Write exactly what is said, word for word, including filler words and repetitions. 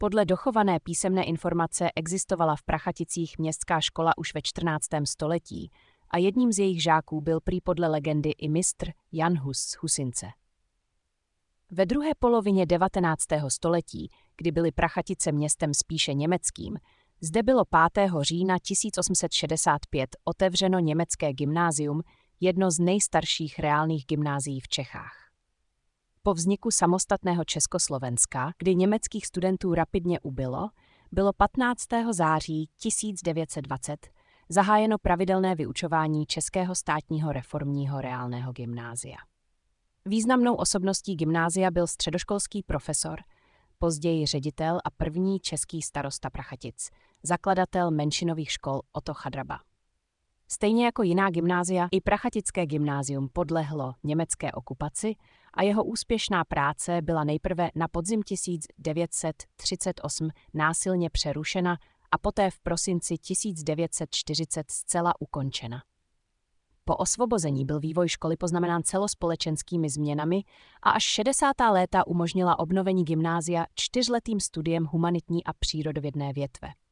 Podle dochované písemné informace existovala v Prachaticích městská škola už ve čtrnáctém století a jedním z jejich žáků byl prý podle legendy i mistr Jan Hus z Husince. Ve druhé polovině devatenáctého století, kdy byly Prachatice městem spíše německým, zde bylo pátého října tisíc osm set šedesát pět otevřeno německé gymnázium, jedno z nejstarších reálných gymnázií v Čechách. Po vzniku samostatného Československa, kdy německých studentů rapidně ubylo, bylo patnáctého září tisíc devět set dvacet zahájeno pravidelné vyučování Českého státního reformního reálného gymnázia. Významnou osobností gymnázia byl středoškolský profesor, později ředitel a první český starosta Prachatic, zakladatel menšinových škol Otto Chadraba. Stejně jako jiná gymnázia, i Prachatické gymnázium podlehlo německé okupaci a jeho úspěšná práce byla nejprve na podzim tisíc devět set třicet osm násilně přerušena a poté v prosinci tisíc devět set čtyřicet zcela ukončena. Po osvobození byl vývoj školy poznamenán celospolečenskými změnami a až šedesátá léta umožnila obnovení gymnázia čtyřletým studiem humanitní a přírodovědné větve.